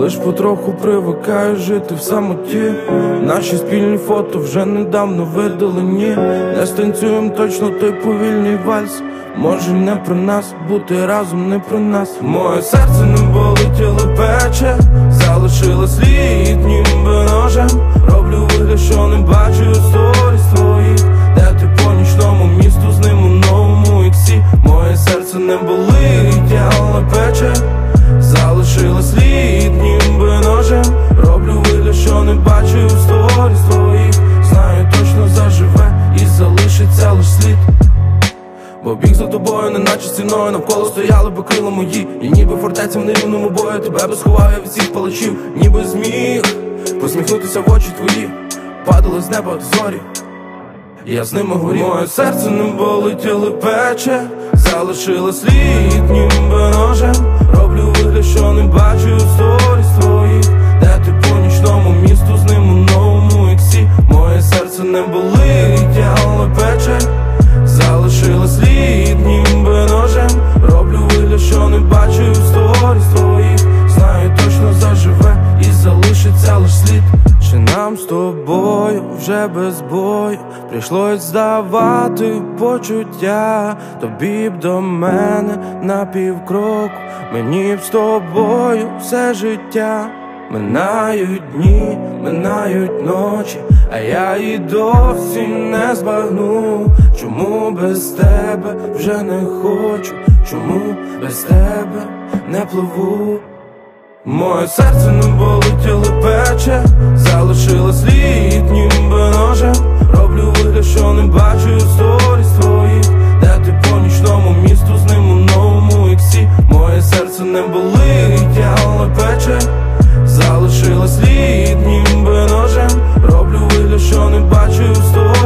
лиш потроху привикаю жити в самоті. Наші спільні фото вже недавно видалені. Не станцюєм точно той повільний вальс. Може не про нас, бути разом не про нас. Моє серце не болить, але пече. Залишила слід, ніби ножем. Роблю вигляд, що не бачу сторіс твоїх, де ти по нічному місту з ним у новому іксі. Моє серце не болить, але пече. Залишила слід, ніби ножем. Роблю вигляд, що не бачу сторіс твоїх. Знаю точно заживе і залишиться лиш слід. Бо біг за тобою, неначе стіною, навколо стояли би крила мої. І ніби фортеця в нерівному бою, тебе би сховав я від всіх палачів. Ніби зміг посміхнутися в очі твої, падали з неба зорі, я з ними горів. Моє серце не болить, але пече. Залишила слід, ніби ножем. Роблю вигляд, що не бачу сторіс твоїх, де ти по нічному місту з ним у новому іксі. Моє серце не болить, але пече. Залишила слід, ніби ножем. Роблю вигляд, що не бачу сторіс твоїх. Знаю точно заживе і залишиться лиш слід. Чи нам з тобою вже без бою прийшлось здавати почуття? Тобі б до мене на півкроку, мені б з тобою все життя. Минають дні, минають ночі, а я і досі не збагну. Чому без тебе вже не хочу, чому без тебе не пливу? Моє серце не болить, але пече. Залишила слід, ніби ножем. Роблю вигляд, що не бачу сторіс твоїх, де ти по нічному місту з ним у новому іксі. Моє серце не болить, але пече. Залишила слід, ніби ножем. Роблю вигляд, що не бачу сторіс.